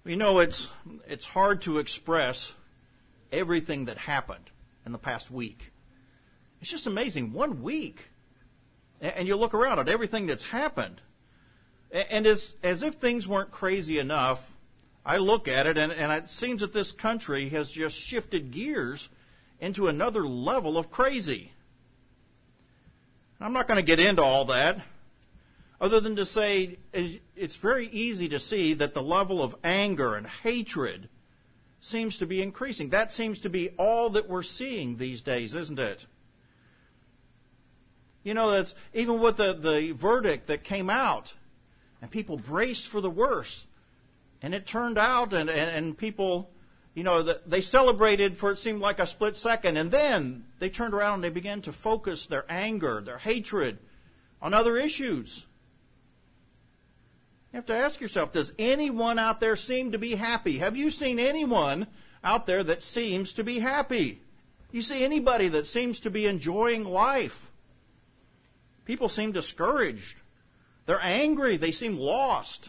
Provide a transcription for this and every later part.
You know, it's hard to express everything that happened in the past week. It's just amazing. 1 week. And you look around at everything that's happened. And as if things weren't crazy enough, I look at it and it seems that this country has just shifted gears into another level of crazy. I'm not going to get into all that, other than to say it's very easy to see that the level of anger and hatred seems to be increasing. That seems to be all that we're seeing these days, isn't it? You know, that's even with the verdict that came out, and people braced for the worst. And it turned out, and people, you know, they celebrated for it seemed like a split second, and then they turned around and they began to focus their anger, their hatred on other issues. You have to ask yourself, does anyone out there seem to be happy? Have you seen anyone out there that seems to be happy? You see anybody that seems to be enjoying life? People seem discouraged. They're angry. They seem lost.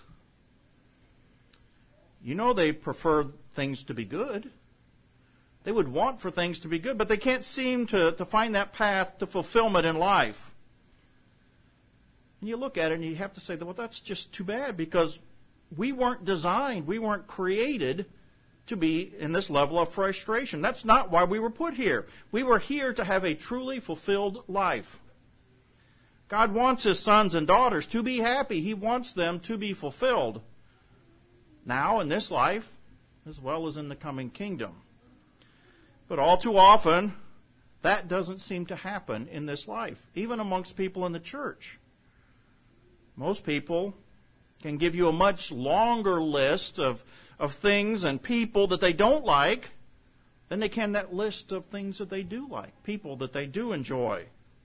You know they prefer things to be good. They would want for things to be good, but they can't seem to find that path to fulfillment in life. And you look at it and you have to say, well, that's just too bad, because we weren't designed, we weren't created to be in this level of frustration. That's not why we were put here. We were here to have a truly fulfilled life. God wants His sons and daughters to be happy. He wants them to be fulfilled now in this life as well as in the coming kingdom. But all too often, that doesn't seem to happen in this life, even amongst people in the church. Most people can give you a much longer list of things and people that they don't like than they can that list of things that they do like, people that they do enjoy.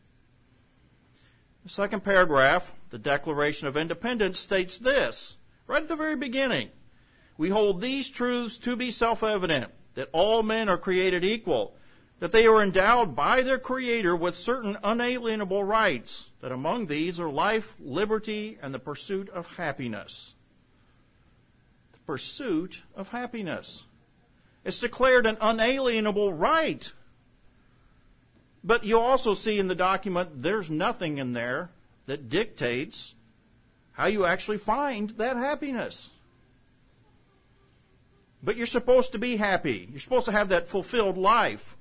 The second paragraph, the Declaration of Independence, states this, right at the very beginning. We hold these truths to be self-evident, that all men are created equal, that they are endowed by their Creator with certain unalienable rights, that among these are life, liberty, and the pursuit of happiness. The pursuit of happiness. It's declared an unalienable right. But you also see in the document there's nothing in there that dictates how you actually find that happiness. But you're supposed to be happy. You're supposed to have that fulfilled life.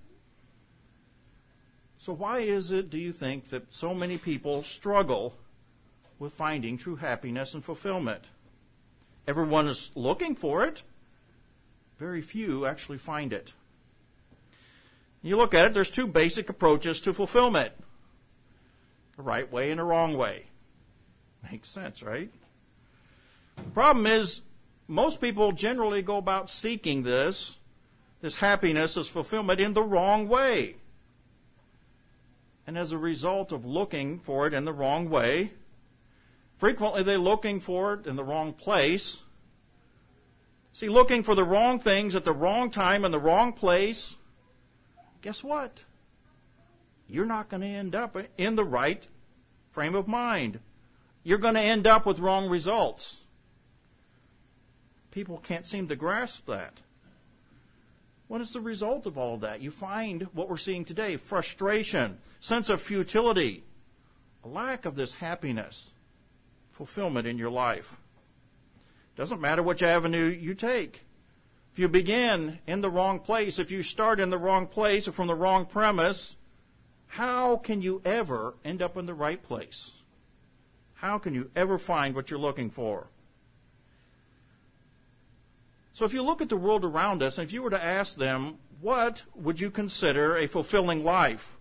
So why is it, do you think, that so many people struggle with finding true happiness and fulfillment? Everyone is looking for it. Very few actually find it. You look at it, there's two basic approaches to fulfillment. A right way and a wrong way. Makes sense, right? The problem is, most people generally go about seeking this happiness, this fulfillment, in the wrong way. And as a result of looking for it in the wrong way, frequently they're looking for it in the wrong place. See, looking for the wrong things at the wrong time in the wrong place, guess what? You're not going to end up in the right frame of mind. You're going to end up with wrong results. People can't seem to grasp that. What is the result of all of that? You find what we're seeing today, frustration, sense of futility, a lack of this happiness, fulfillment in your life. Doesn't matter which avenue you take. If you begin in the wrong place, if you start in the wrong place or from the wrong premise, how can you ever end up in the right place? How can you ever find what you're looking for? So if you look at the world around us, and if you were to ask them, what would you consider a fulfilling life?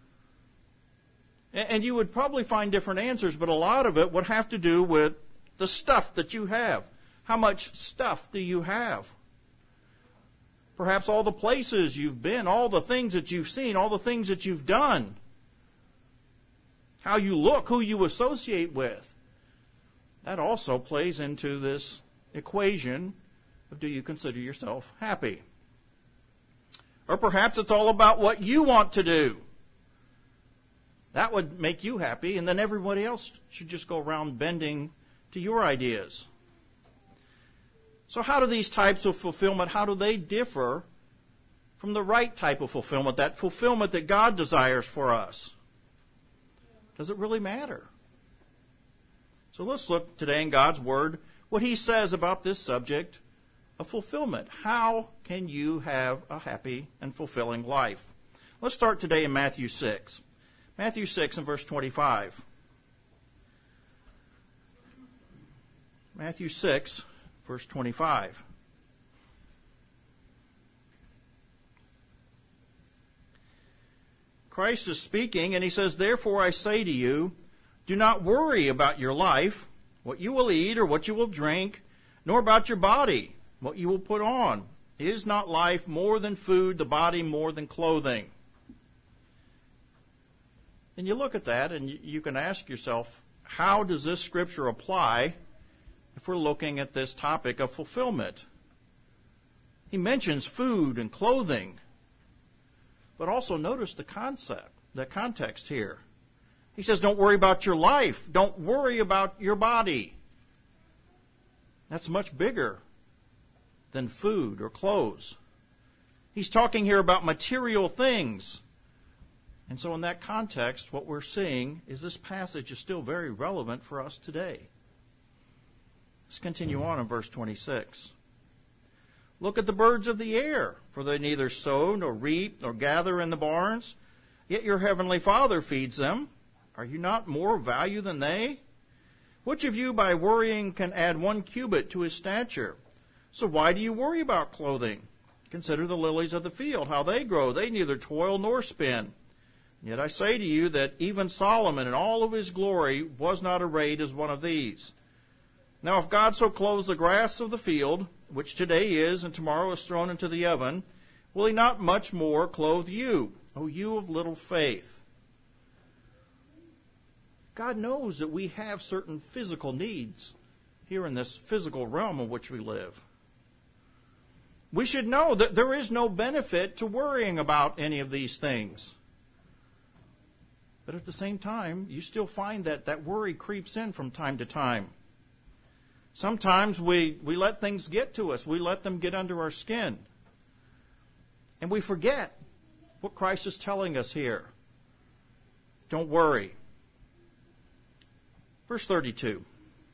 And you would probably find different answers, but a lot of it would have to do with the stuff that you have. How much stuff do you have? Perhaps all the places you've been, all the things that you've seen, all the things that you've done. How you look, who you associate with. That also plays into this equation of, do you consider yourself happy? Or perhaps it's all about what you want to do. That would make you happy, and then everybody else should just go around bending to your ideas. So how do these types of fulfillment, how do they differ from the right type of fulfillment that God desires for us? Does it really matter? So let's look today in God's Word what He says about this subject of fulfillment. How can you have a happy and fulfilling life? Let's start today in Matthew 6. Matthew 6 and verse 25. Matthew 6, verse 25. Christ is speaking, and He says, "Therefore I say to you, do not worry about your life, what you will eat or what you will drink, nor about your body, what you will put on. Is not life more than food, the body more than clothing?" And you look at that and you can ask yourself, how does this scripture apply if we're looking at this topic of fulfillment? He mentions food and clothing, but also notice the context here. He says, don't worry about your life. Don't worry about your body. That's much bigger than food or clothes. He's talking here about material things. And so in that context, what we're seeing is this passage is still very relevant for us today. Let's continue on in verse 26. Look at the birds of the air, for they neither sow nor reap nor gather in the barns, yet your heavenly Father feeds them. Are you not more of value than they? Which of you by worrying can add 1 cubit to his stature? So why do you worry about clothing? Consider the lilies of the field, how they grow. They neither toil nor spin. Yet I say to you that even Solomon in all of his glory was not arrayed as one of these. Now if God so clothes the grass of the field, which today is and tomorrow is thrown into the oven, will He not much more clothe you, O you of little faith? God knows that we have certain physical needs here in this physical realm in which we live. We should know that there is no benefit to worrying about any of these things. But at the same time, you still find that worry creeps in from time to time. Sometimes we let things get to us. We let them get under our skin. And we forget what Christ is telling us here. Don't worry. Verse 32.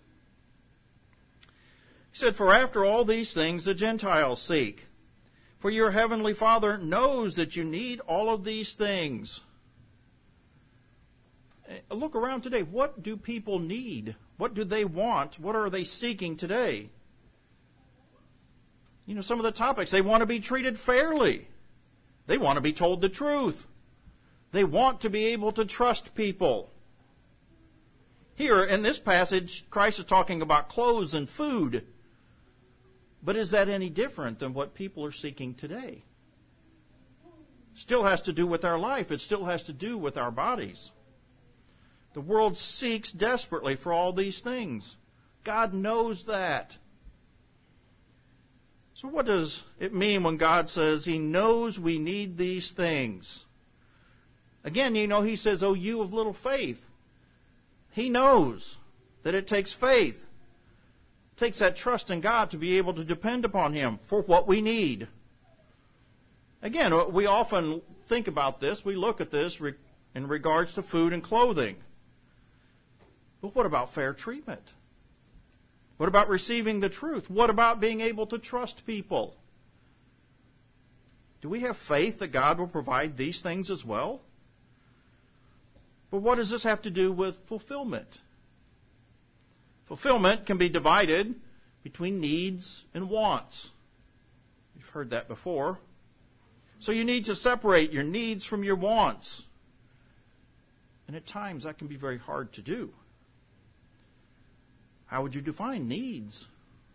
He said, "For after all these things the Gentiles seek. For your heavenly Father knows that you need all of these things." Look around today. What do people need? What do they want? What are they seeking today? You know, some of the topics, they want to be treated fairly. They want to be told the truth. They want to be able to trust people. Here in this passage, Christ is talking about clothes and food. But is that any different than what people are seeking today? Still has to do with our life. It still has to do with our bodies. The world seeks desperately for all these things. God knows that. So what does it mean when God says He knows we need these things? Again, you know, He says, "Oh, you of little faith." He knows that it takes faith. It takes that trust in God to be able to depend upon Him for what we need. Again, we often think about this. We look at this in regards to food and clothing. But what about fair treatment? What about receiving the truth? What about being able to trust people? Do we have faith that God will provide these things as well? But what does this have to do with fulfillment? Fulfillment can be divided between needs and wants. You've heard that before. So you need to separate your needs from your wants. And at times that can be very hard to do. How would you define needs?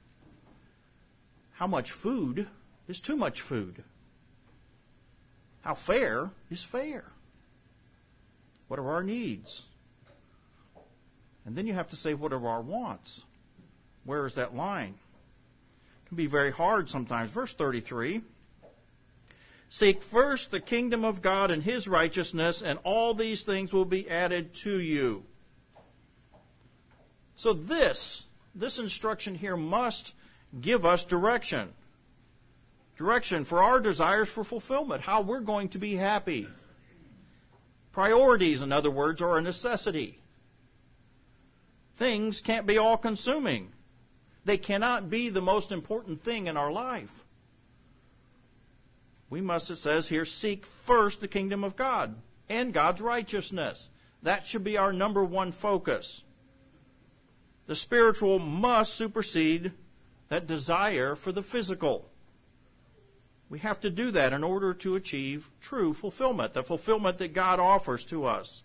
How much food is too much food? How fair is fair? What are our needs? And then you have to say, what are our wants? Where is that line? It can be very hard sometimes. Verse 33. "Seek first the kingdom of God and His righteousness, and all these things will be added to you." So this instruction here must give us direction. Direction for our desires for fulfillment, how we're going to be happy. Priorities, in other words, are a necessity. Things can't be all-consuming. They cannot be the most important thing in our life. We must, it says here, seek first the kingdom of God and God's righteousness. That should be our number one focus. The spiritual must supersede that desire for the physical. We have to do that in order to achieve true fulfillment, the fulfillment that God offers to us.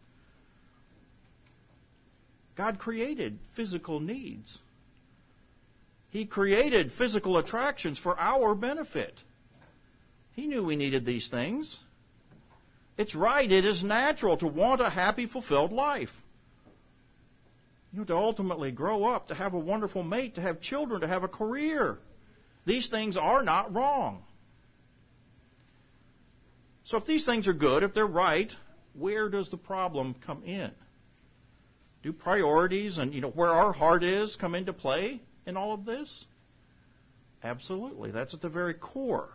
God created physical needs. He created physical attractions for our benefit. He knew we needed these things. It's right, it is natural to want a happy, fulfilled life. To ultimately grow up, to have a wonderful mate, to have children, to have a career. These things are not wrong. So if these things are good, if they're right, where does the problem come in? Do priorities and where our heart is come into play in all of this? Absolutely. That's at the very core.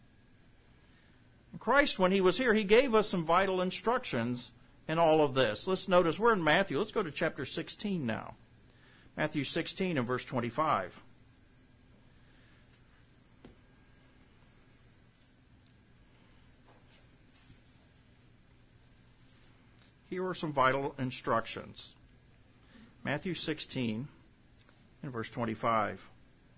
And Christ, when he was here, he gave us some vital instructions in all of this. Let's notice, we're in Matthew. Let's go to chapter 16 now. Matthew 16 and verse 25. Here are some vital instructions. Matthew 16 and verse 25.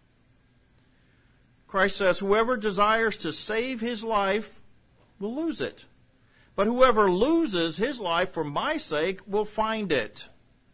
Christ says, whoever desires to save his life will lose it. But whoever loses his life for my sake will find it.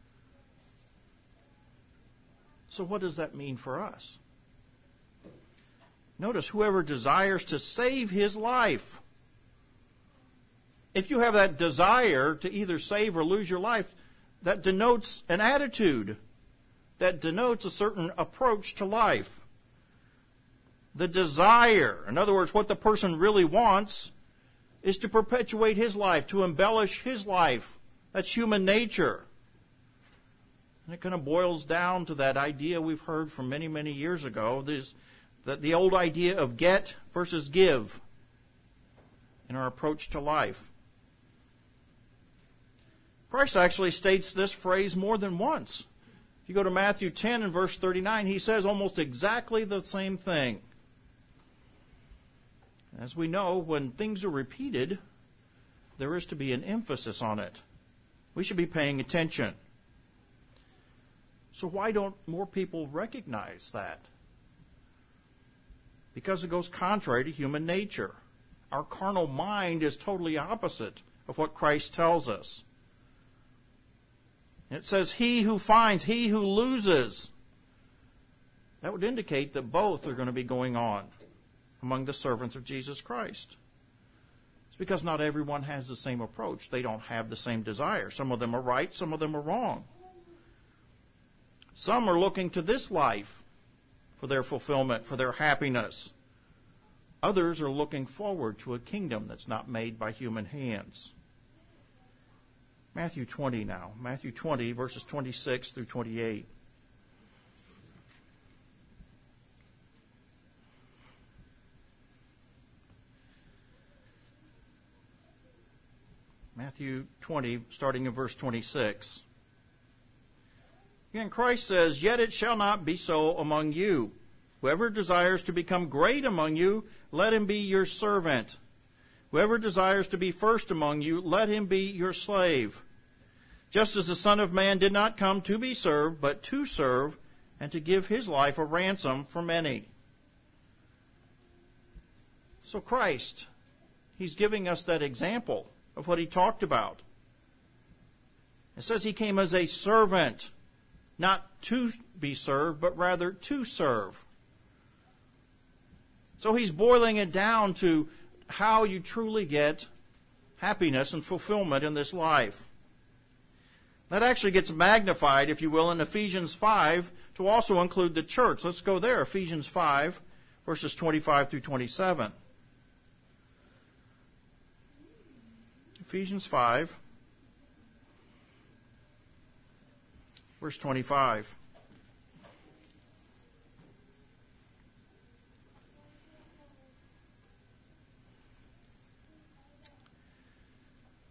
So what does that mean for us? Notice, whoever desires to save his life. If you have that desire to either save or lose your life, that denotes an attitude. That denotes a certain approach to life. The desire, in other words, what the person really wants, is to perpetuate his life, to embellish his life. That's human nature. And it kind of boils down to that idea we've heard from many, many years ago, that the old idea of get versus give in our approach to life. Christ actually states this phrase more than once. If you go to Matthew 10 and verse 39, he says almost exactly the same thing. As we know, when things are repeated, there is to be an emphasis on it. We should be paying attention. So why don't more people recognize that? Because it goes contrary to human nature. Our carnal mind is totally opposite of what Christ tells us. It says, he who finds, he who loses. That would indicate that both are going to be going on among the servants of Jesus Christ. It's because not everyone has the same approach. They don't have the same desire. Some of them are right, some of them are wrong. Some are looking to this life for their fulfillment, for their happiness. Others are looking forward to a kingdom that's not made by human hands. Matthew 20 now. Matthew 20, verses 26 through 28. Matthew 20, starting in verse 26. Again, Christ says, yet it shall not be so among you. Whoever desires to become great among you, let him be your servant. Whoever desires to be first among you, let him be your slave. Just as the Son of Man did not come to be served, but to serve, and to give his life a ransom for many. So Christ, he's giving us that example of what he talked about. It says he came as a servant, not to be served, but rather to serve. So he's boiling it down to how you truly get happiness and fulfillment in this life. That actually gets magnified, if you will, in Ephesians 5 to also include the church. Let's go there, Ephesians 5, verses 25 through 27. Ephesians 5, verse 25.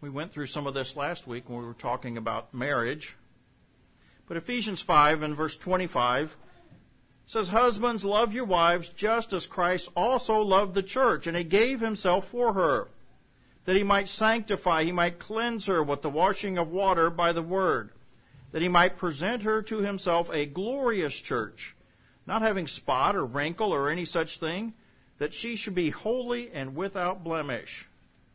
We went through some of this last week when we were talking about marriage. But Ephesians 5 and verse 25 says, "Husbands, love your wives just as Christ also loved the church, and he gave himself for her, that he might sanctify, he might cleanse her with the washing of water by the word, that he might present her to himself a glorious church, not having spot or wrinkle or any such thing, that she should be holy and without blemish."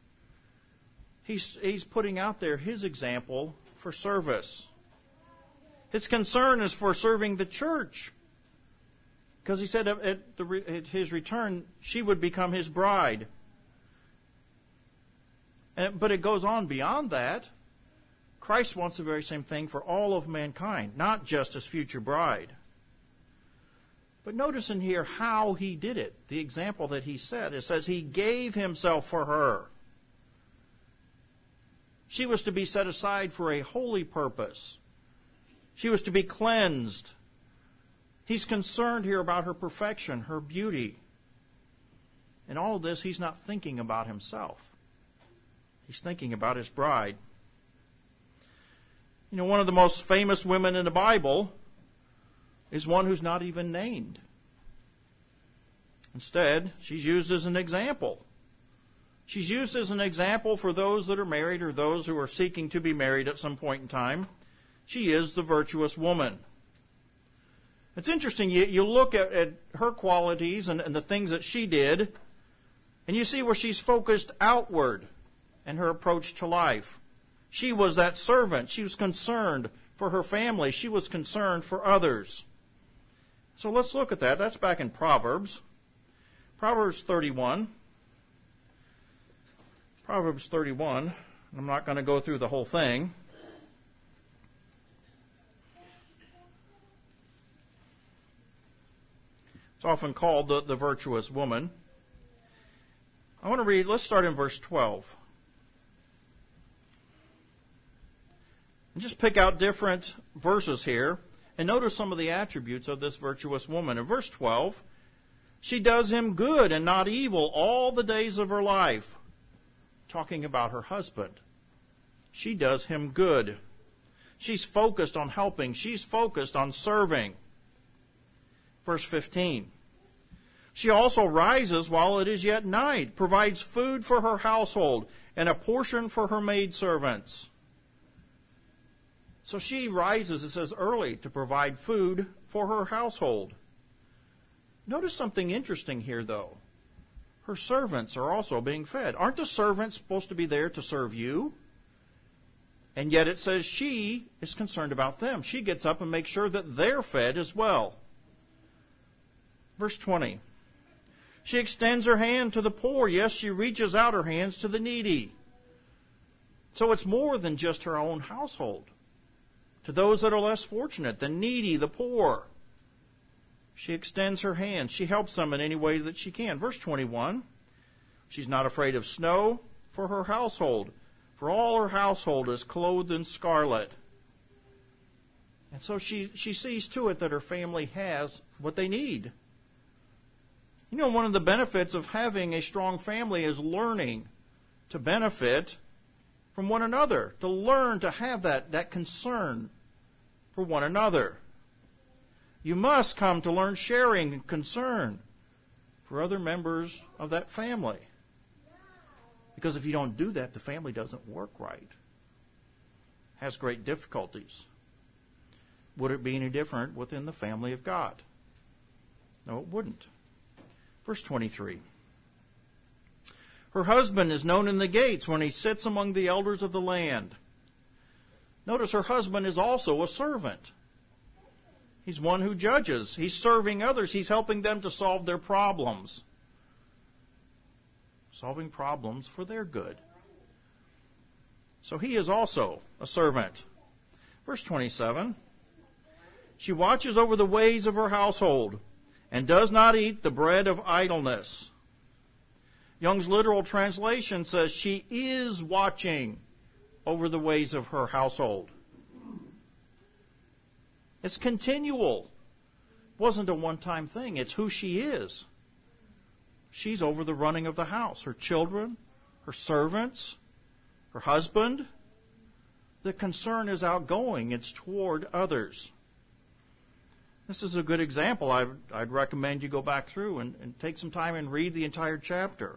He's putting out there his example for service. His concern is for serving the church, because he said at his return, she would become his bride. But it goes on beyond that. Christ wants the very same thing for all of mankind, not just his future bride. But notice in here how he did it, the example that he set. It says he gave himself for her. She was to be set aside for a holy purpose. She was to be cleansed. He's concerned here about her perfection, her beauty. In all of this, he's not thinking about himself. He's thinking about his bride. You know, one of the most famous women in the Bible is one who's not even named. Instead, she's used as an example. She's used as an example for those that are married or those who are seeking to be married at some point in time. She is the virtuous woman. It's interesting, you look at her qualities and the things that she did, and you see where she's focused outward in her approach to life. She was that servant. She was concerned for her family. She was concerned for others. So let's look at that. That's back in Proverbs. Proverbs 31. Proverbs 31. I'm not going to go through the whole thing. It's often called the virtuous woman. I want to read, let's start in verse 12. And just pick out different verses here and notice some of the attributes of this virtuous woman. In verse 12, she does him good and not evil all the days of her life. Talking about her husband. She does him good. She's focused on helping. She's focused on serving. Verse 15. She also rises while it is yet night, provides food for her household, and a portion for her maidservants. So she rises, it says, early to provide food for her household. Notice something interesting here, though. Her servants are also being fed. Aren't the servants supposed to be there to serve you? And yet it says she is concerned about them. She gets up and makes sure that they're fed as well. Verse 20. She extends her hand to the poor. Yes, she reaches out her hands to the needy. So it's more than just her own household. To those that are less fortunate, the needy, the poor. She extends her hand. She helps them in any way that she can. Verse 21. She's not afraid of snow for her household, for all her household is clothed in scarlet. And so she sees to it that her family has what they need. You know, one of the benefits of having a strong family is learning to benefit from one another, to learn to have that concern for one another. You must come to learn sharing and concern for other members of that family. Because if you don't do that, the family doesn't work right. Has great difficulties. Would it be any different within the family of God? No, it wouldn't. Verse 23. Her husband is known in the gates when he sits among the elders of the land. Notice her husband is also a servant. He's one who judges. He's serving others. He's helping them to solve their problems. Solving problems for their good. So he is also a servant. Verse 27. She watches over the ways of her household and does not eat the bread of idleness. Young's literal translation says she is watching over the ways of her household. It's continual. It wasn't a one-time thing. It's who she is. She's over the running of the house. Her children, her servants, her husband, the concern is outgoing. It's toward others. This is a good example. I'd recommend you go back through and take some time and read the entire chapter.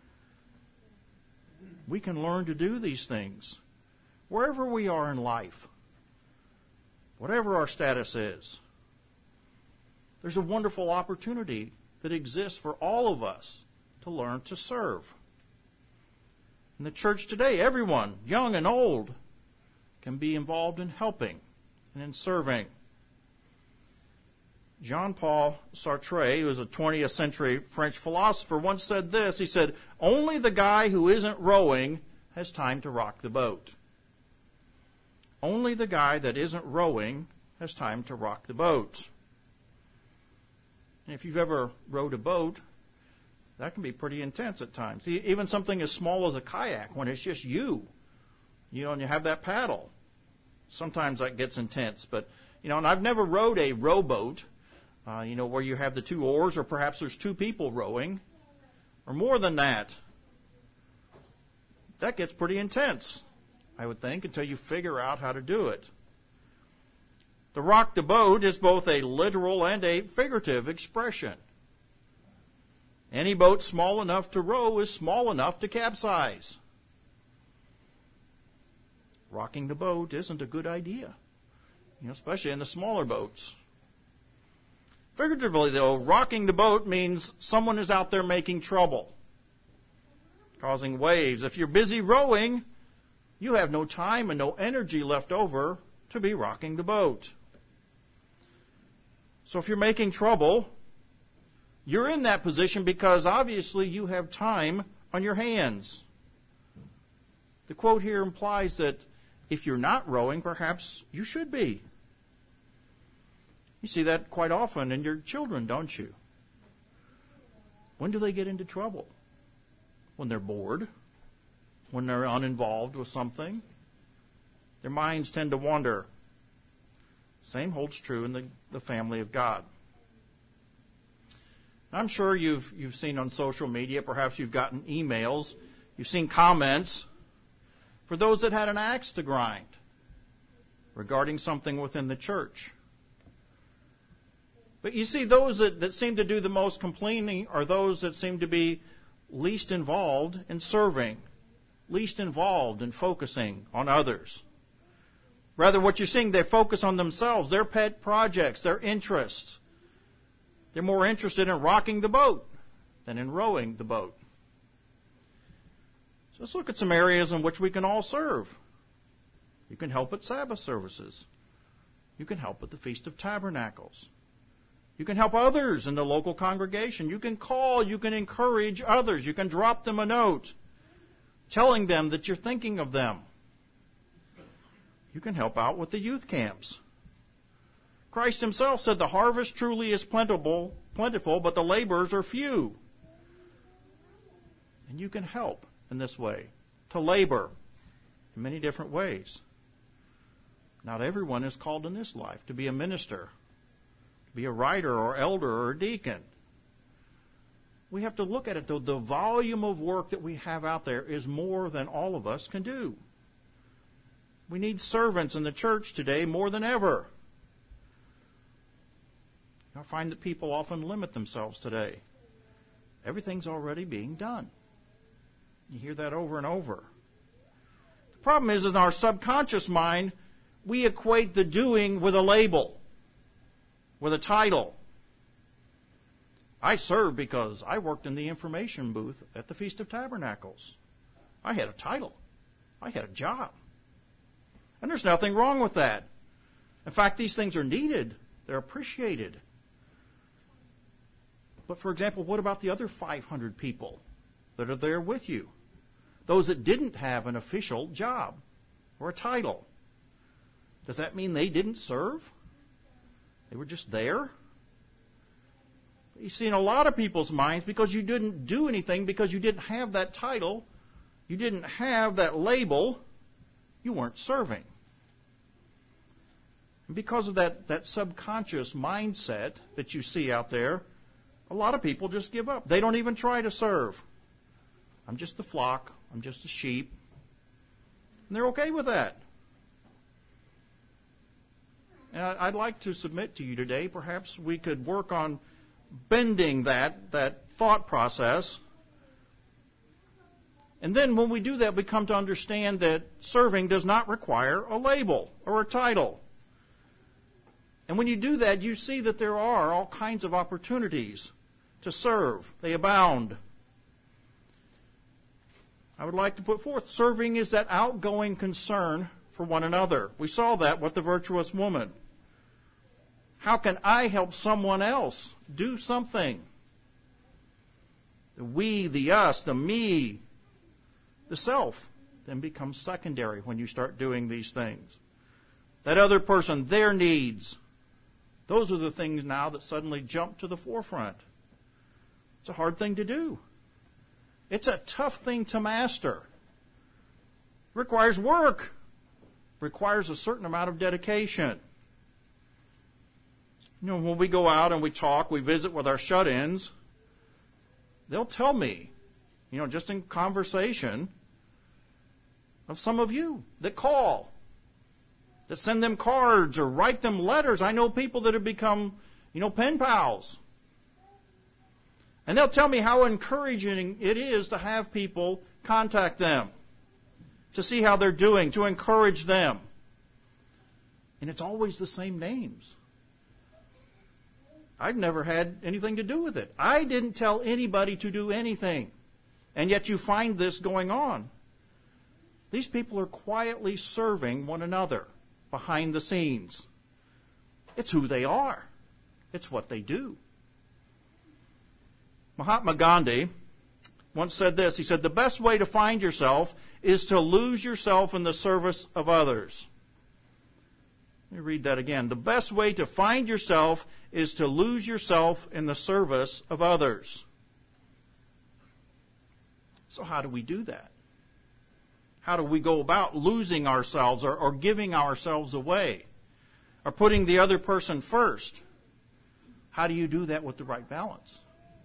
We can learn to do these things wherever we are in life, whatever our status is. There's a wonderful opportunity that exists for all of us to learn to serve. In the church today, everyone, young and old, can be involved in helping and in serving. Jean-Paul Sartre, who was a 20th century French philosopher, once said this. He said, "Only the guy who isn't rowing has time to rock the boat." Only the guy that isn't rowing has time to rock the boat. And if you've ever rowed a boat, that can be pretty intense at times. Even something as small as a kayak, when it's just you and you have that paddle. Sometimes that gets intense. But, and I've never rowed a rowboat, where you have the two oars, or perhaps there's two people rowing, or more than that. That gets pretty intense, I would think, until you figure out how to do it. To rock the boat is both a literal and a figurative expression. Any boat small enough to row is small enough to capsize. Rocking the boat isn't a good idea, especially in the smaller boats. Figuratively, though, rocking the boat means someone is out there making trouble, causing waves. If you're busy rowing, you have no time and no energy left over to be rocking the boat. So if you're making trouble, you're in that position because obviously you have time on your hands. The quote here implies that if you're not rowing, perhaps you should be. You see that quite often in your children, don't you? When do they get into trouble? When they're bored? When they're uninvolved with something? Their minds tend to wander. Same holds true in the family of God. I'm sure you've seen on social media, perhaps you've gotten emails, you've seen comments for those that had an axe to grind regarding something within the church. But you see, those that seem to do the most complaining are those that seem to be least involved in serving, least involved in focusing on others. Rather, what you're seeing, they focus on themselves, their pet projects, their interests. They're more interested in rocking the boat than in rowing the boat. So let's look at some areas in which we can all serve. You can help at Sabbath services. You can help at the Feast of Tabernacles. You can help others in the local congregation. You can call, you can encourage others. You can drop them a note telling them that you're thinking of them. You can help out with the youth camps. Christ himself said the harvest truly is plentiful, but the laborers are few. And you can help in this way, to labor in many different ways. Not everyone is called in this life to be a minister, to be a writer or elder or a deacon. We have to look at it, though. The volume of work that we have out there is more than all of us can do. We need servants in the church today more than ever. I find that people often limit themselves today. Everything's already being done. You hear that over and over. The problem is in our subconscious mind, we equate the doing with a label, with a title. I serve because I worked in the information booth at the Feast of Tabernacles. I had a title. I had a job. And there's nothing wrong with that. In fact, these things are needed. They're appreciated. But for example, what about the other 500 people that are there with you? Those that didn't have an official job or a title. Does that mean they didn't serve? They were just there? You see, in a lot of people's minds, because you didn't do anything, because you didn't have that title, you didn't have that label, you weren't serving. And because of that subconscious mindset that you see out there, a lot of people just give up. They don't even try to serve. I'm just the flock. I'm just a sheep. And they're okay with that. And I'd like to submit to you today, perhaps we could work on bending that thought process. And then when we do that, we come to understand that serving does not require a label or a title. And when you do that, you see that there are all kinds of opportunities to serve. They abound. I would like to put forth, serving is that outgoing concern for one another. We saw that with the virtuous woman. How can I help someone else do something? The we, the us, the me, the self then becomes secondary when you start doing these things. That other person, their needs, those are the things now that suddenly jump to the forefront. It's a hard thing to do. It's a tough thing to master. It requires work. It requires a certain amount of dedication. You know, when we go out and we talk, we visit with our shut-ins, they'll tell me, you know, just in conversation, of some of you that call, that send them cards or write them letters. I know people that have become, you know, pen pals. And they'll tell me how encouraging it is to have people contact them, to see how they're doing, to encourage them. And it's always the same names. I've never had anything to do with it. I didn't tell anybody to do anything. And yet you find this going on. These people are quietly serving one another behind the scenes. It's who they are. It's what they do. Mahatma Gandhi once said this. He said, the best way to find yourself is to lose yourself in the service of others. Let me read that again. The best way to find yourself is to lose yourself in the service of others. So how do we do that? How do we go about losing ourselves or giving ourselves away or putting the other person first? How do you do that with the right balance?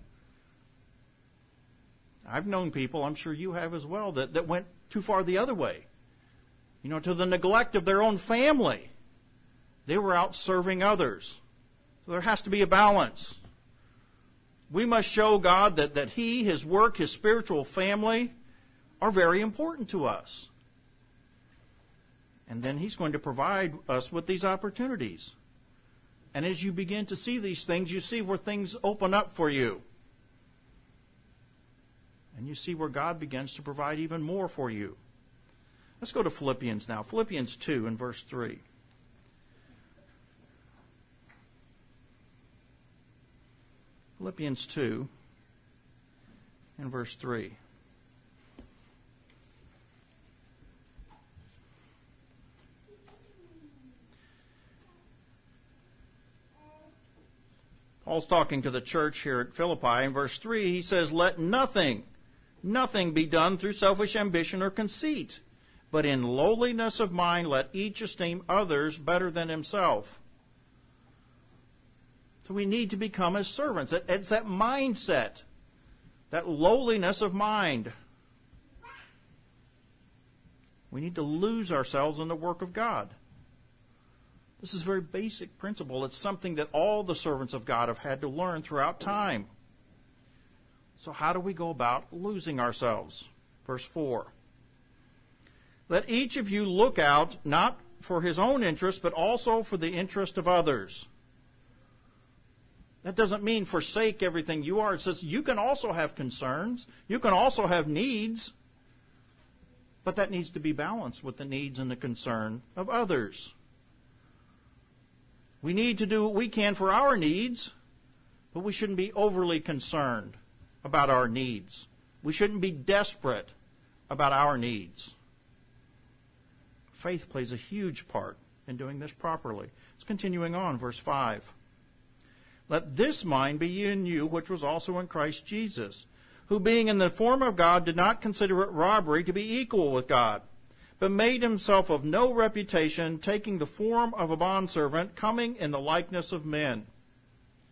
I've known people, I'm sure you have as well, that went too far the other way. You know, to the neglect of their own family. They were out serving others. So there has to be a balance. We must show God that He, His work, His spiritual family are very important to us. And then He's going to provide us with these opportunities. And as you begin to see these things, you see where things open up for you. And you see where God begins to provide even more for you. Let's go to Philippians now. Philippians 2 and verse 3. Philippians 2 and verse 3. Paul's talking to the church here at Philippi. In verse 3, he says, let nothing be done through selfish ambition or conceit, but in lowliness of mind let each esteem others better than himself. So we need to become as servants. It's that mindset, that lowliness of mind. We need to lose ourselves in the work of God. This is a very basic principle. It's something that all the servants of God have had to learn throughout time. So how do we go about losing ourselves? Verse 4. Let each of you look out not for his own interest, but also for the interest of others. That doesn't mean forsake everything you are. It says you can also have concerns. You can also have needs. But that needs to be balanced with the needs and the concern of others. We need to do what we can for our needs, but we shouldn't be overly concerned about our needs. We shouldn't be desperate about our needs. Faith plays a huge part in doing this properly. It's continuing on, verse 5. Let this mind be in you, which was also in Christ Jesus, who being in the form of God did not consider it robbery to be equal with God, but made himself of no reputation, taking the form of a bondservant, coming in the likeness of men.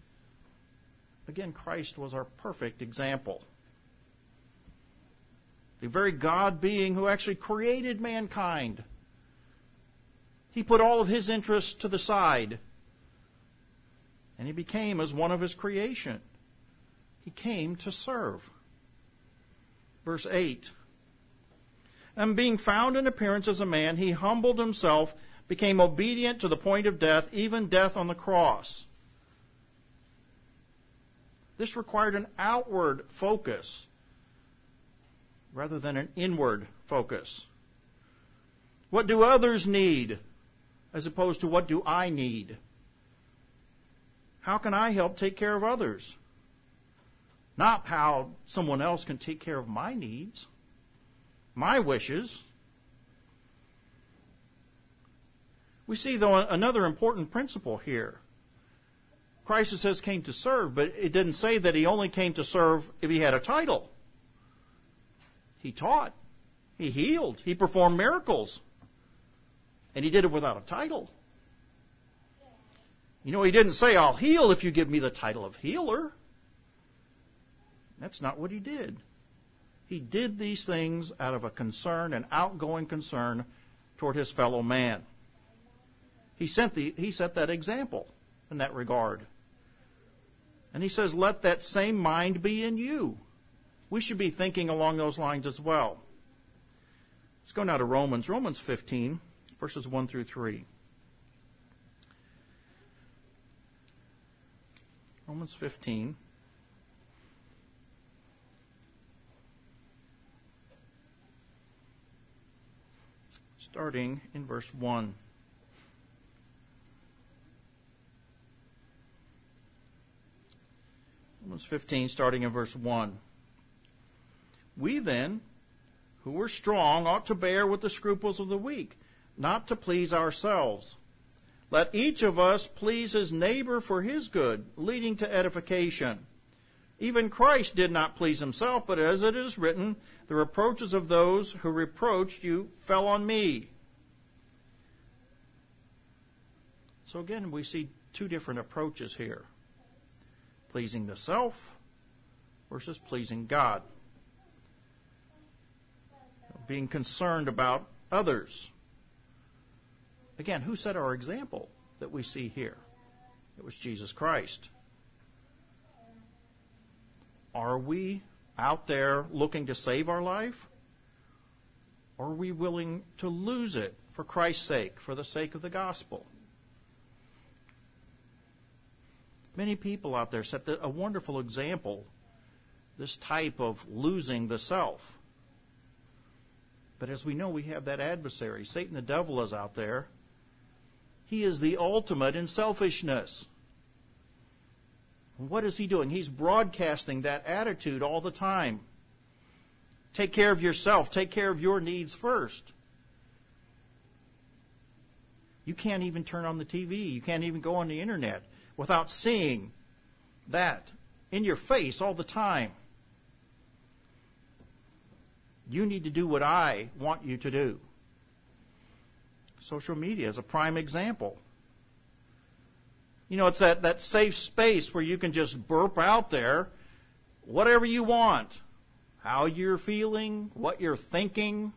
Again, Christ was our perfect example. the very God being who actually created mankind. He put all of his interests to the side, and he became as one of his creation. He came to serve. Verse 8. And being found in appearance as a man, he humbled himself, became obedient to the point of death, even death on the cross. This required an outward focus rather than an inward focus. What do others need as opposed to what do I need? How can I help take care of others? Not how someone else can take care of my needs, my wishes. We see, though, another important principle here. Christ, it says, came to serve, but it didn't say that he only came to serve if he had a title. He taught, he healed, he performed miracles, and he did it without a title. You know, he didn't say, I'll heal if you give me the title of healer. That's not what he did. He did these things out of a concern, an outgoing concern toward his fellow man. He set that example in that regard. And he says, let that same mind be in you. We should be thinking along those lines as well. Let's go now to Romans. Romans 15, verses 1 through 3. Romans 15. Starting in verse 1. Romans 15, starting in verse 1. We then, who are strong, ought to bear with the scruples of the weak, not to please ourselves. Let each of us please his neighbor for his good, leading to edification. Even Christ did not please himself, but as it is written, the reproaches of those who reproached you fell on me. So again, we see two different approaches here. Pleasing the self versus pleasing God. Being concerned about others. Again, who set our example that we see here? It was Jesus Christ. Are we out there looking to save our life? Or are we willing to lose it for Christ's sake, for the sake of the gospel? Many people out there set a wonderful example, this type of losing the self. But as we know, we have that adversary. Satan, the devil, is out there. He is the ultimate in selfishness. What is he doing? He's broadcasting that attitude all the time. Take care of yourself. Take care of your needs first. You can't even turn on the TV. You can't even go on the internet without seeing that in your face all the time. You need to do what I want you to do. Social media is a prime example. You know, it's that safe space where you can just burp out there whatever you want, how you're feeling, what you're thinking.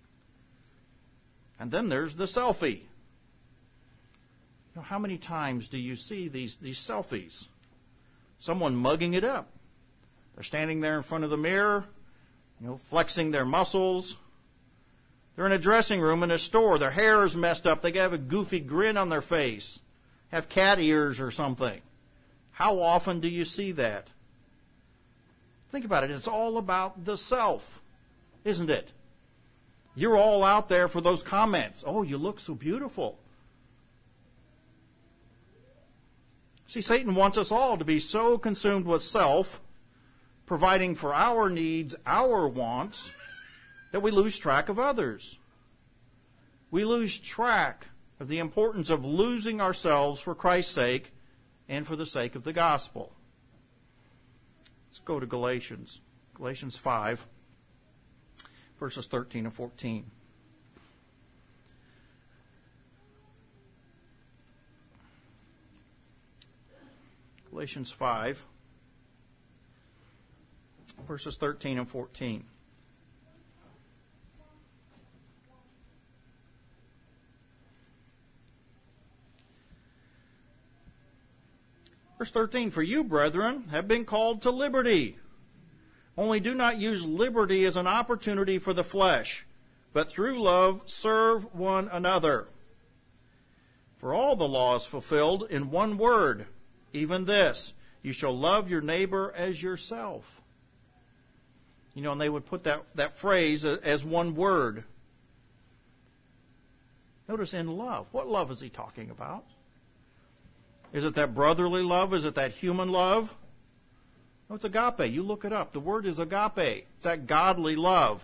And then there's the selfie. You know, how many times do you see these selfies? Someone mugging it up. They're standing there in front of the mirror, flexing their muscles. They're in a dressing room in a store. Their hair is messed up. They have a goofy grin on their face, have cat ears or something. How often do you see that? Think about it. It's all about the self, isn't it? You're all out there for those comments. Oh, you look so beautiful. See, Satan wants us all to be so consumed with self, providing for our needs, our wants, that we lose track of others. We lose track of the importance of losing ourselves for Christ's sake and for the sake of the gospel. Let's go to Galatians. Galatians 5, verses 13 and 14. Galatians 5, verses 13 and 14. Verse 13, for you, brethren, have been called to liberty. Only do not use liberty as an opportunity for the flesh, but through love serve one another. For all the law is fulfilled in one word, even this, you shall love your neighbor as yourself. You know, and they would put that phrase as one word. Notice in love. What love is he talking about? Is it that brotherly love? Is it that human love? No, it's agape. You look it up. The word is agape. It's that godly love.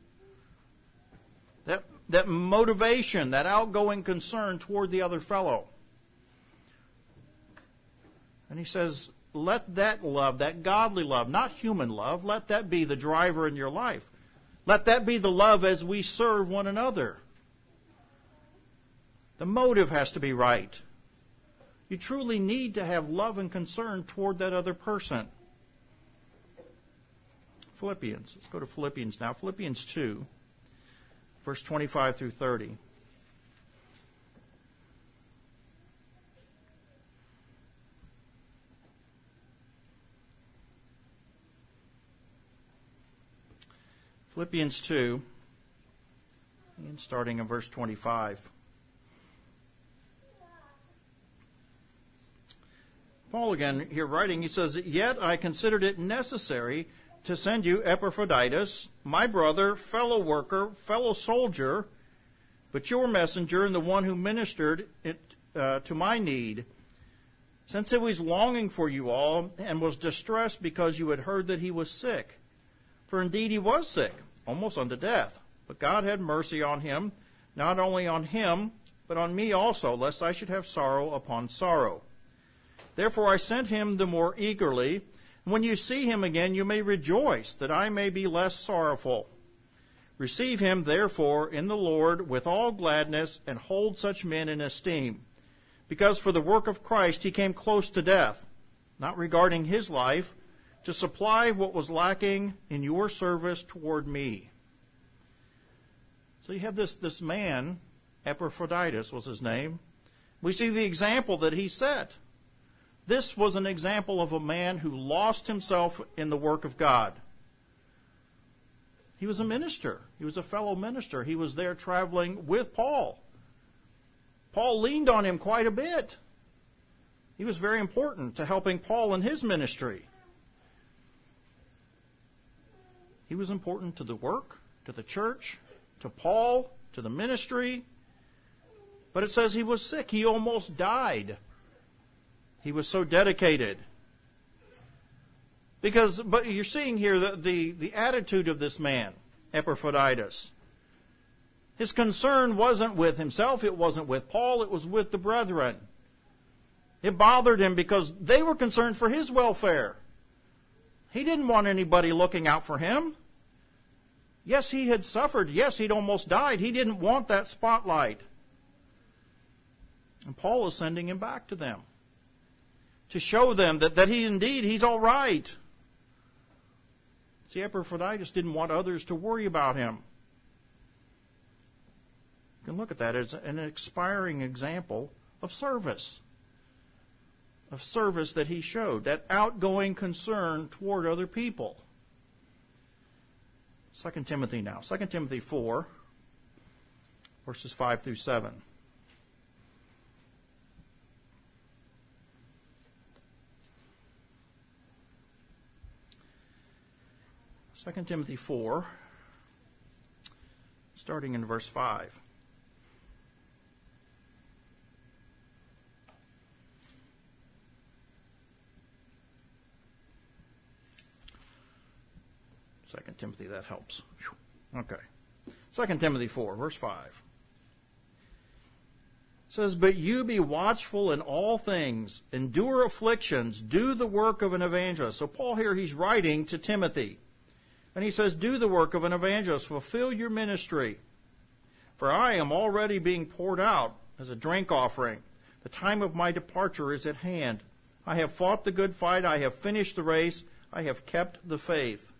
That motivation, that outgoing concern toward the other fellow. And he says, let that love, that godly love, not human love, let that be the driver in your life. Let that be the love as we serve one another. The motive has to be right. You truly need to have love and concern toward that other person. Philippians. Let's go to Philippians now. Philippians 2, verse 25 through 30. Philippians 2, and starting in verse 25. Paul again here writing, he says, yet I considered it necessary to send you Epaphroditus, my brother, fellow worker, fellow soldier, but your messenger and the one who ministered to my need, since he was longing for you all and was distressed because you had heard that he was sick. For indeed he was sick, almost unto death. But God had mercy on him, not only on him, but on me also, lest I should have sorrow upon sorrow. Therefore I sent him the more eagerly. When you see him again, you may rejoice, that I may be less sorrowful. Receive him, therefore, in the Lord with all gladness, and hold such men in esteem. Because for the work of Christ he came close to death, not regarding his life, to supply what was lacking in your service toward me. So you have this man, Epaphroditus was his name. We see the example that he set. This was an example of a man who lost himself in the work of God. He was a minister. He was a fellow minister. He was there traveling with Paul. Paul leaned on him quite a bit. He was very important to helping Paul in his ministry. He was important to the work, to the church, to Paul, to the ministry. But it says he was sick. He almost died. He was so dedicated. But you're seeing here the attitude of this man, Epaphroditus. His concern wasn't with himself, it wasn't with Paul, it was with the brethren. It bothered him because they were concerned for his welfare. He didn't want anybody looking out for him. Yes, he had suffered. Yes, he'd almost died. He didn't want that spotlight. And Paul is sending him back to them to show them that he's all right. See, Epaphroditus didn't want others to worry about him. You can look at that as an inspiring example of service that he showed, that outgoing concern toward other people. 2 Timothy now. 2 Timothy 4, verses 5 through 7. Second Timothy 4, starting in verse 5. Second Timothy, that helps. Okay. 2 Timothy 4, verse 5. It says, but you be watchful in all things, endure afflictions, do the work of an evangelist. So Paul here, he's writing to Timothy. And he says, do the work of an evangelist, fulfill your ministry. For I am already being poured out as a drink offering. The time of my departure is at hand. I have fought the good fight, I have finished the race, I have kept the faith.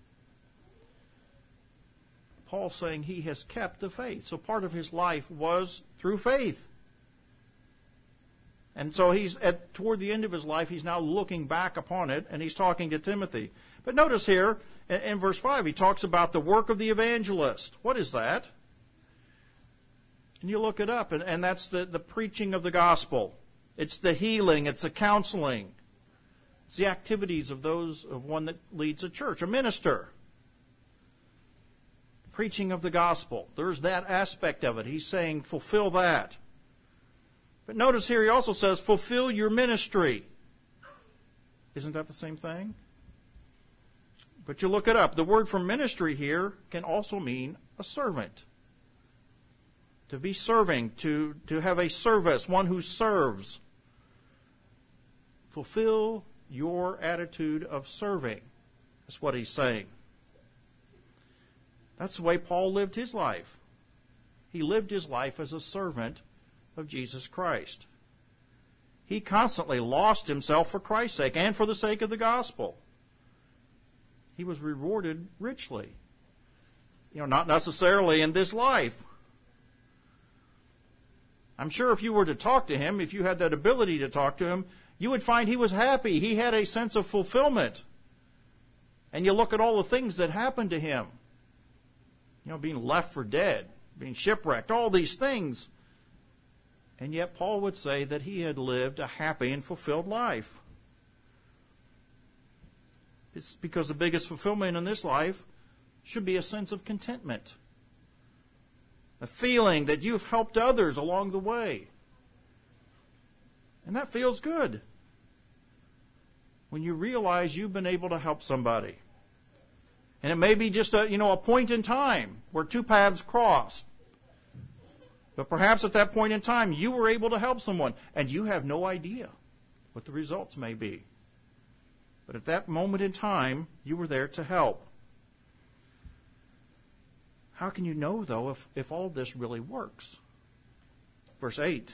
Paul's saying he has kept the faith. So part of his life was through faith. And so toward the end of his life, he's now looking back upon it, and he's talking to Timothy. But notice here, in verse 5, he talks about the work of the evangelist. What is that? And you look it up, and that's the preaching of the gospel. It's the healing, it's the counseling. It's the activities of one that leads a church, a minister. Preaching of the gospel. There's that aspect of it. He's saying, fulfill that. But notice here he also says, fulfill your ministry. Isn't that the same thing? But you look it up. The word for ministry here can also mean a servant. To be serving, to have a service, one who serves. Fulfill your attitude of serving. That's what he's saying. That's the way Paul lived his life. He lived his life as a servant of Jesus Christ. He constantly lost himself for Christ's sake and for the sake of the gospel. He was rewarded richly. Not necessarily in this life. I'm sure if you were to talk to him, if you had that ability to talk to him, you would find he was happy. He had a sense of fulfillment. And you look at all the things that happened to him. Being left for dead, being shipwrecked, all these things. And yet Paul would say that he had lived a happy and fulfilled life. It's because the biggest fulfillment in this life should be a sense of contentment. A feeling that you've helped others along the way. And that feels good. When you realize you've been able to help somebody. And it may be just a point in time where two paths crossed. But perhaps at that point in time, you were able to help someone, and you have no idea what the results may be. But at that moment in time, you were there to help. How can you know, though, if all of this really works? Verse 8.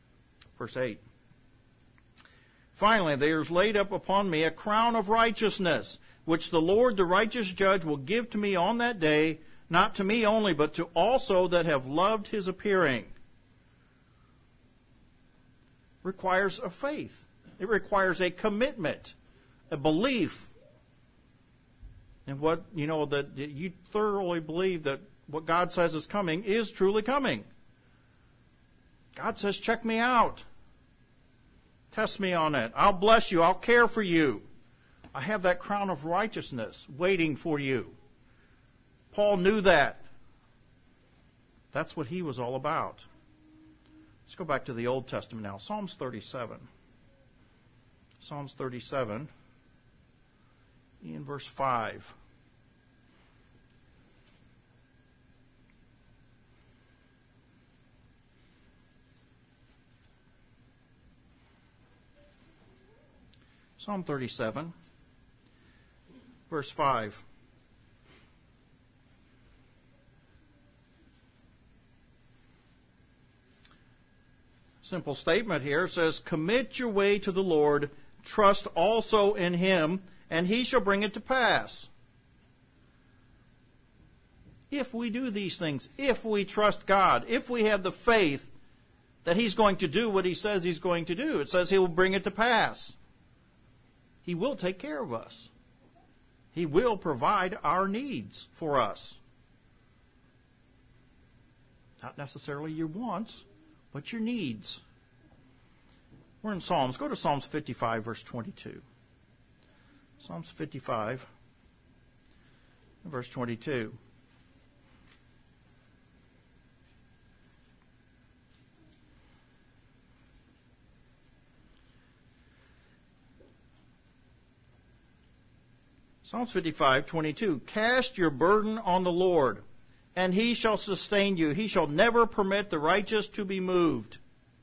Finally, there is laid up upon me a crown of righteousness, which the Lord, the righteous judge, will give to me on that day, not to me only, but to also that have loved his appearing. Requires a faith. It requires a commitment, a belief in what, that you thoroughly believe that what God says is coming is truly coming. God says, check me out. Test me on it. I'll bless you. I'll care for you. I have that crown of righteousness waiting for you. Paul knew that. That's what he was all about. Let's go back to the Old Testament now. Psalms 37. Psalms 37, in verse 5. Psalm 37. Verse 5. Simple statement here. It says, commit your way to the Lord, trust also in him, and he shall bring it to pass. If we do these things, if we trust God, if we have the faith that he's going to do what he says he's going to do, it says he will bring it to pass. He will take care of us. He will provide our needs for us. Not necessarily your wants, but your needs. We're in Psalms. Go to Psalms 55, verse 22. Psalms 55, verse 22. Psalms 55:22. Cast your burden on the Lord, and he shall sustain you. He shall never permit the righteous to be moved.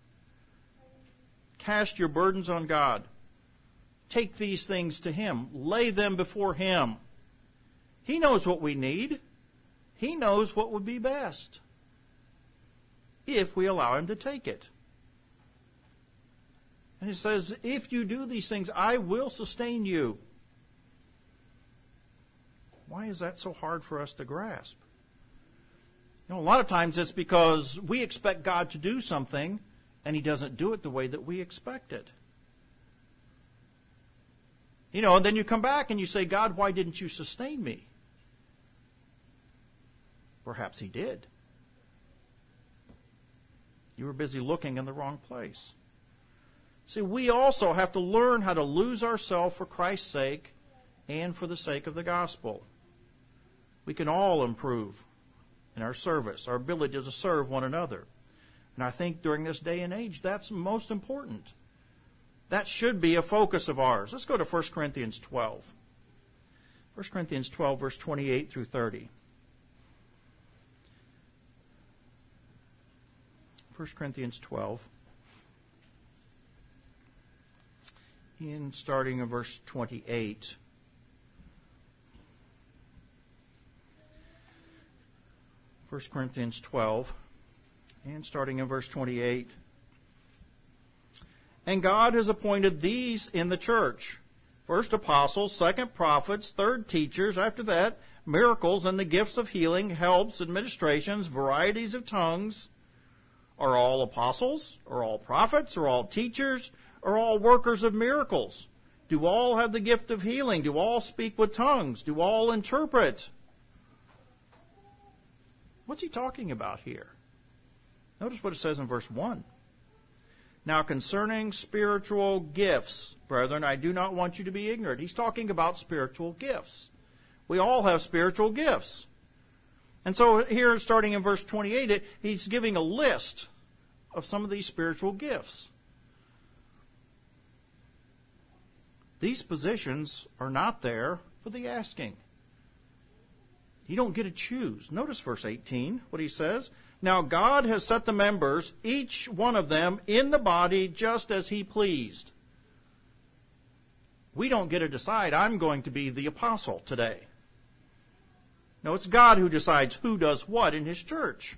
Cast your burdens on God. Take these things to him. Lay them before him. He knows what we need. He knows what would be best if we allow him to take it. And he says, if you do these things, I will sustain you. Why is that so hard for us to grasp? A lot of times it's because we expect God to do something, and He doesn't do it the way that we expect it. And then you come back and you say, God, why didn't you sustain me? Perhaps He did. You were busy looking in the wrong place. See, we also have to learn how to lose ourselves for Christ's sake and for the sake of the gospel. We can all improve in our service, our ability to serve one another. And I think during this day and age, that's most important. That should be a focus of ours. Let's go to 1 Corinthians 12. 1 Corinthians 12, verse 28 through 30. 1 Corinthians 12. Starting in verse 28. 1 Corinthians 12, and starting in verse 28. And God has appointed these in the church. First apostles, second prophets, third teachers, after that miracles and the gifts of healing, helps, administrations, varieties of tongues. Are all apostles? Are all prophets? Are all teachers? Are all workers of miracles? Do all have the gift of healing? Do all speak with tongues? Do all interpret? What's he talking about here? Notice what it says in verse 1. Now concerning spiritual gifts, brethren, I do not want you to be ignorant. He's talking about spiritual gifts. We all have spiritual gifts. And so here, starting in verse 28, he's giving a list of some of these spiritual gifts. These positions are not there for the asking. You don't get to choose. Notice verse 18, what he says. Now God has set the members, each one of them, in the body just as He pleased. We don't get to decide, I'm going to be the apostle today. No, it's God who decides who does what in His church.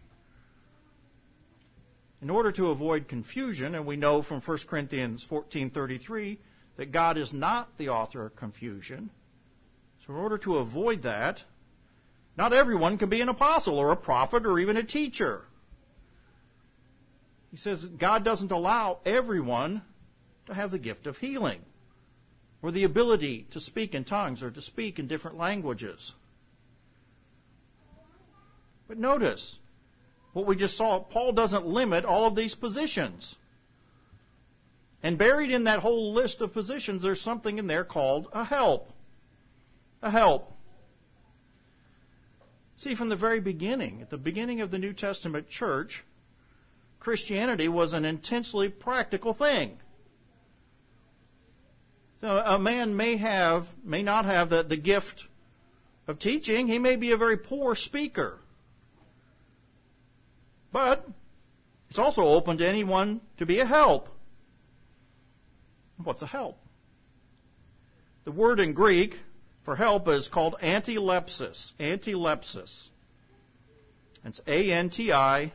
In order to avoid confusion, and we know from 1 Corinthians 14:33 that God is not the author of confusion. So in order to avoid that, not everyone can be an apostle or a prophet or even a teacher. He says God doesn't allow everyone to have the gift of healing or the ability to speak in tongues or to speak in different languages. But notice what we just saw. Paul doesn't limit all of these positions. And buried in that whole list of positions, there's something in there called a help. A help. See, from the very beginning, at the beginning of the New Testament church, Christianity was an intensely practical thing. So a man may not have the gift of teaching. He may be a very poor speaker. But it's also open to anyone to be a help. What's a help? The word in Greek for help is called antilepsis. Antilepsis. It's A-N-T-I-L-E-P-S-I-S.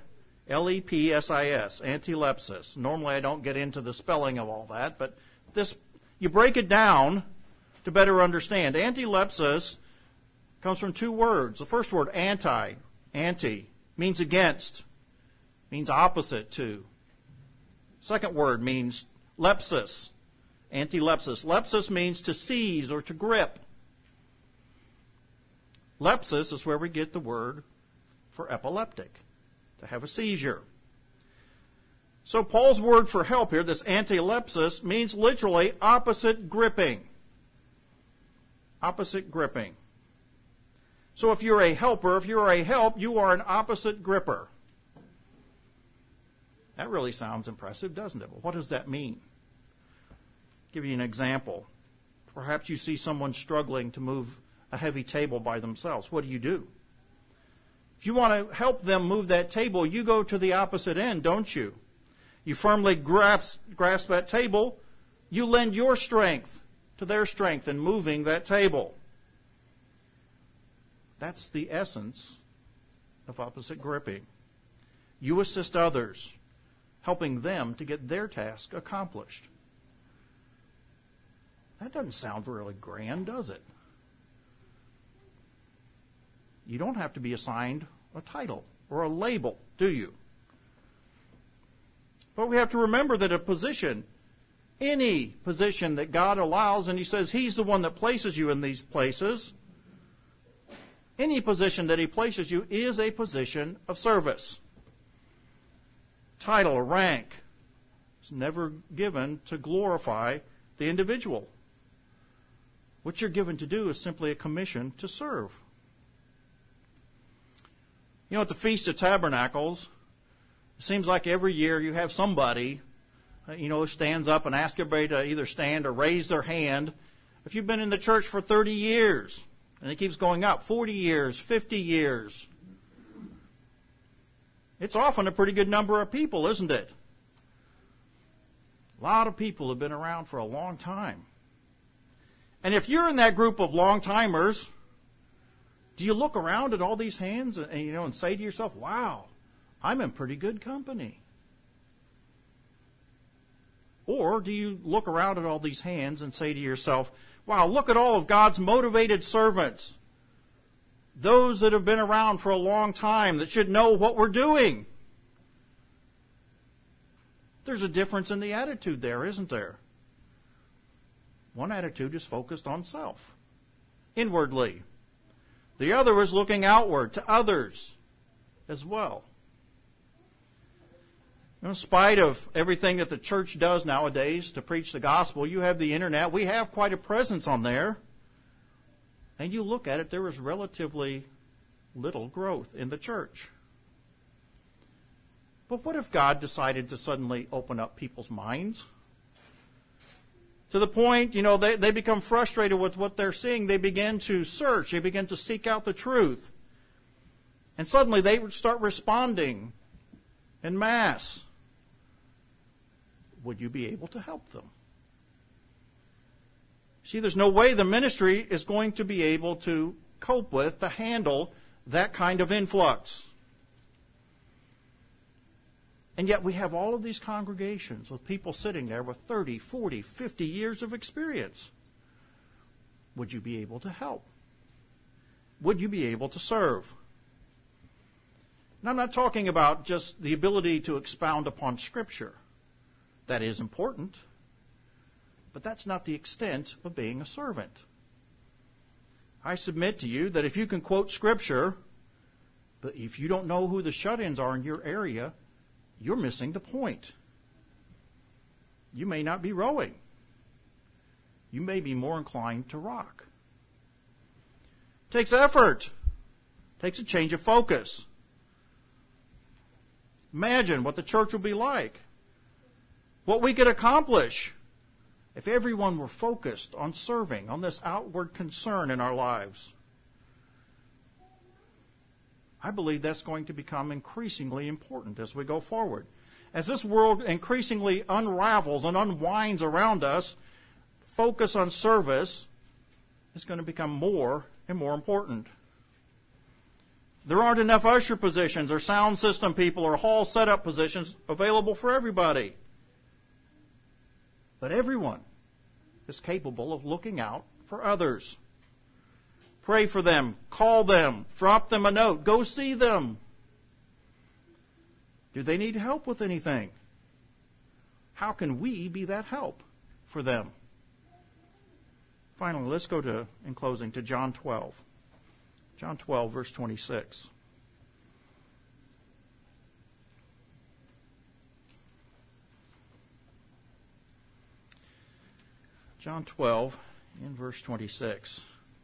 Antilepsis. Normally I don't get into the spelling of all that, but this, you break it down to better understand. Antilepsis comes from two words. The first word, anti, means against, means opposite to. Second word means lepsis. Antilepsis. Lepsis means to seize or to grip. Lepsis is where we get the word for epileptic, to have a seizure. So Paul's word for help here, this antilepsis, means literally opposite gripping. Opposite gripping. So if you're a helper, if you're a help, you are an opposite gripper. That really sounds impressive, doesn't it? Well, what does that mean? Give you an example. Perhaps you see someone struggling to move a heavy table by themselves. What do? If you want to help them move that table, you go to the opposite end, don't you? You firmly grasp that table. You lend your strength to their strength in moving that table. That's the essence of opposite gripping. You assist others, helping them to get their task accomplished. That doesn't sound really grand, does it? You don't have to be assigned a title or a label, do you? But we have to remember that a position, any position that God allows, and He says He's the one that places you in these places, any position that He places you is a position of service. Title or rank is never given to glorify the individual. What you're given to do is simply a commission to serve. You know, at the Feast of Tabernacles, it seems like every year you have somebody, stands up and asks everybody to either stand or raise their hand. If you've been in the church for 30 years, and it keeps going up, 40 years, 50 years, it's often a pretty good number of people, isn't it? A lot of people have been around for a long time. And if you're in that group of long-timers, do you look around at all these hands and say to yourself, wow, I'm in pretty good company? Or do you look around at all these hands and say to yourself, wow, look at all of God's motivated servants, those that have been around for a long time that should know what we're doing? There's a difference in the attitude there, isn't there? One attitude is focused on self, inwardly. The other is looking outward to others as well. In spite of everything that the church does nowadays to preach the gospel, you have the internet. We have quite a presence on there. And you look at it, there is relatively little growth in the church. But what if God decided to suddenly open up people's minds? To the point, they become frustrated with what they're seeing. They begin to search. They begin to seek out the truth. And suddenly they would start responding en masse. Would you be able to help them? See, there's no way the ministry is going to be able to cope with, to handle that kind of influx. And yet we have all of these congregations with people sitting there with 30, 40, 50 years of experience. Would you be able to help? Would you be able to serve? And I'm not talking about just the ability to expound upon Scripture. That is important. But that's not the extent of being a servant. I submit to you that if you can quote Scripture, but if you don't know who the shut-ins are in your area, you're missing the point. You may not be rowing. You may be more inclined to rock. It takes effort. It takes a change of focus. Imagine what the church would be like. What we could accomplish if everyone were focused on serving, on this outward concern in our lives. I believe that's going to become increasingly important as we go forward. As this world increasingly unravels and unwinds around us, focus on service is going to become more and more important. There aren't enough usher positions or sound system people or hall setup positions available for everybody. But everyone is capable of looking out for others. Pray for them, call them, drop them a note, go see them. Do they need help with anything? How can we be that help for them? Finally, let's go to, in closing, to John 12. John 12, verse 26. John 12, in verse 26.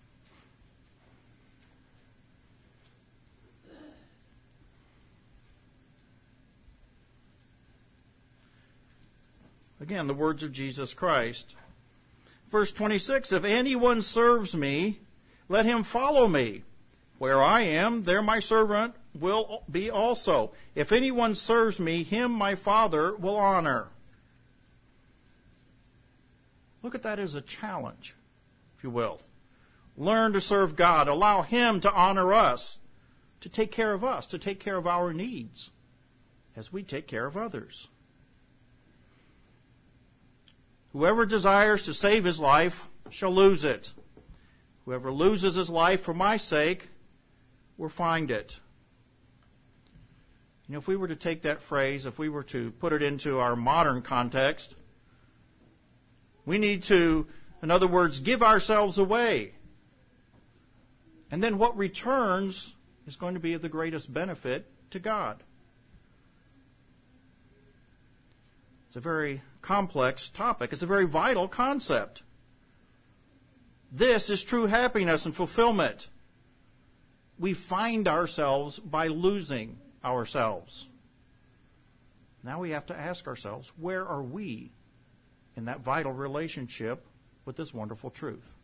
Again, the words of Jesus Christ. Verse 26, if anyone serves me, let him follow me. Where I am, there my servant will be also. If anyone serves me, him my Father will honor. Look at that as a challenge, if you will. Learn to serve God. Allow Him to honor us, to take care of us, to take care of our needs as we take care of others. Whoever desires to save his life shall lose it. Whoever loses his life for my sake will find it. If we were to take that phrase, if we were to put it into our modern context, we need to, in other words, give ourselves away. And then what returns is going to be of the greatest benefit to God. It's a very complex topic. It's a very vital concept. This is true happiness and fulfillment. We find ourselves by losing ourselves. Now we have to ask ourselves, where are we in that vital relationship with this wonderful truth?